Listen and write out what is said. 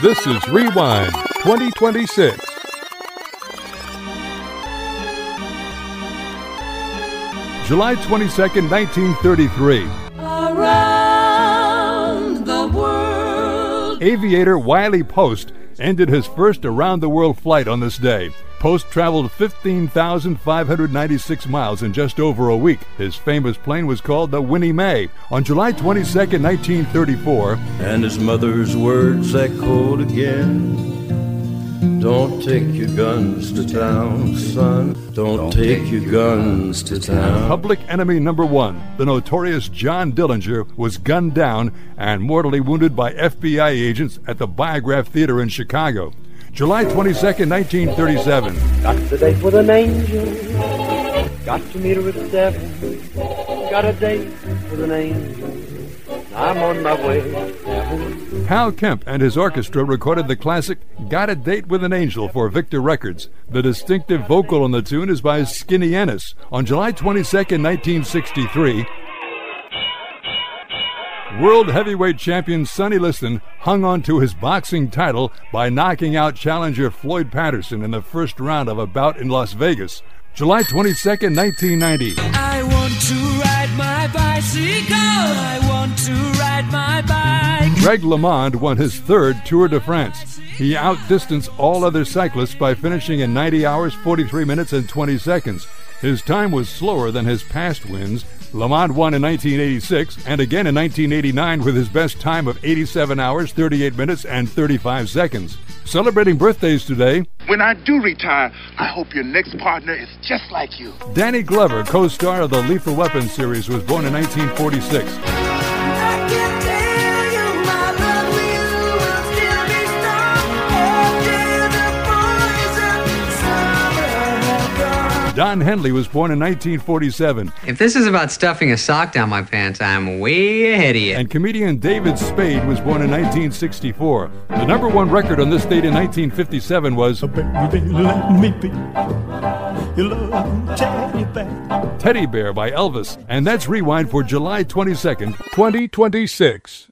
This is Rewind 2026. July 22nd, 1933. Around the world. Aviator Wiley Post ended his first around-the-world flight on this day. Post traveled 15,596 miles in just over a week. His famous plane was called the Winnie Mae. On July 22nd, 1934, and his mother's words echoed again. Don't take your guns to town, son. Don't take your guns to town. Public Enemy Number 1, the notorious John Dillinger, was gunned down and mortally wounded by FBI agents at the Biograph Theater in Chicago. July 22nd, 1937. Got the date with an angel. Got to meet her at 7. Got a date with an angel. I'm on my way to heaven. Hal Kemp and his orchestra recorded the classic Got a Date with an Angel for Victor Records. The distinctive vocal on the tune is by Skinny Ennis. On July 22nd, 1963, World Heavyweight Champion Sonny Liston hung on to his boxing title by knocking out challenger Floyd Patterson in the first round of a bout in Las Vegas. July 22nd, 1990. I want to ride my bicycle. I want to ride my bike. Greg LeMond won his third Tour de France. He outdistanced all other cyclists by finishing in 90 hours, 43 minutes, and 20 seconds. His time was slower than his past wins. LeMond won in 1986 and again in 1989 with his best time of 87 hours, 38 minutes, and 35 seconds. Celebrating birthdays today, when I do retire, I hope your next partner is just like you. Danny Glover, co-star of the Lethal Weapon series, was born in 1946. I can tell you my love will still be strong after the poison summer has gone. Don Henley was born in 1947. If this is about stuffing a sock down my pants, I'm way ahead of you. And comedian David Spade was born in 1964. The number one record on this date in 1957 was Teddy Bear by Elvis. And that's Rewind for July 22nd, 2026.